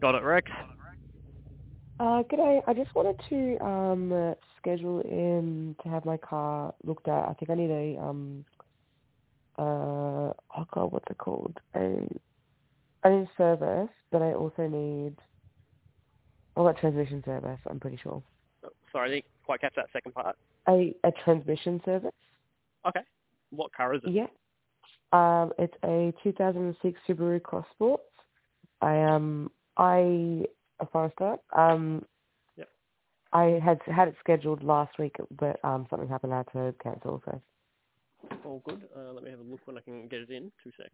Got it, Rex. G'day. I just wanted to schedule in to have my car looked at. I think I need oh god, what's it called? I need a service, but I also need a transmission service. I'm pretty sure. Sorry, I didn't quite catch that second part. A transmission service. Okay. What car is it? Yeah. It's a 2006 Subaru Cross Sports. A Forester. Yep. I had it scheduled last week, but something happened. I had to cancel. So All good. Let me have a look when I can get it in. 2 secs.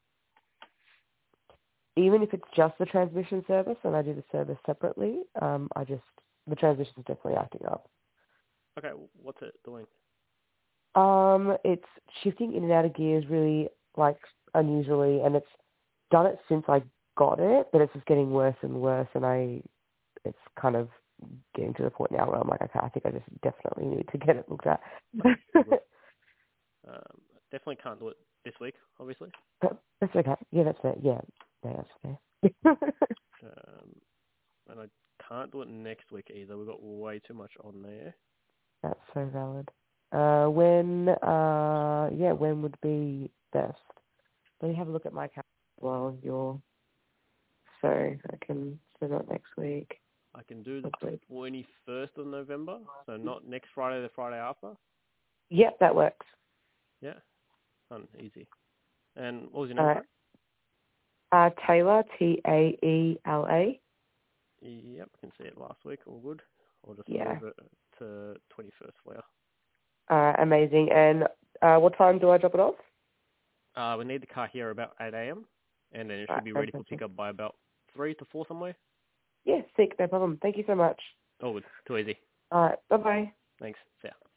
even if it's just the transmission service and I do the service separately, the transmission is definitely acting up. Okay, what's it doing? It's shifting in and out of gears really unusually, and it's done it since I got it, but it's just getting worse and worse, and it's kind of getting to the point now where I'm like, okay, I think I just definitely need to get it looked at. Definitely can't do it this week, obviously. That's okay. Yeah, that's fair. Yeah, that's fair. And I can't do it next week either. We've got way too much on there. That's so valid. When would be best? Let me have a look at my calendar while so I can set up next week. I can do the 21st of November, so not next Friday, the Friday after. Yep, that works. Yeah, fun, easy. And what was your name? Taylor, Taela. Yep, I can see it last week. All good. I'll just move it to 21st for you. Amazing. And what time do I drop it off? We need the car here about 8 a.m. and then it should be ready for pickup by about 3 to 4 somewhere. Yeah, sick. No problem. Thank you so much. Oh, good. Too easy. All right. Bye-bye. Thanks. See ya.